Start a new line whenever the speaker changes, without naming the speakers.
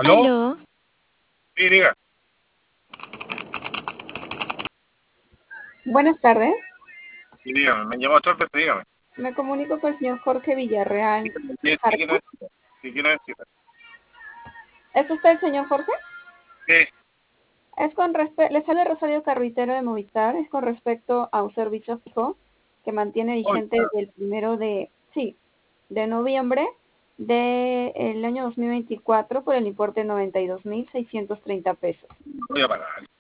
¿Aló?
Aló,
Sí, diga.
Buenas tardes,
Sí, dígame. Me llamó Torpe, dígame.
me comunico con el señor Jorge Villarreal
Dígame, ¿qué quiere
Jarco.
decir? ¿Qué quiere decir?
¿Es usted el señor Jorge?
Sí.
Es con respecto, le sale Rosario Carruitero de Movistar, es con respecto a un servicio fijo que mantiene vigente
Oiga,
desde el primero de noviembre del año 2024 por el importe de 92.630 pesos.
voy a pagar.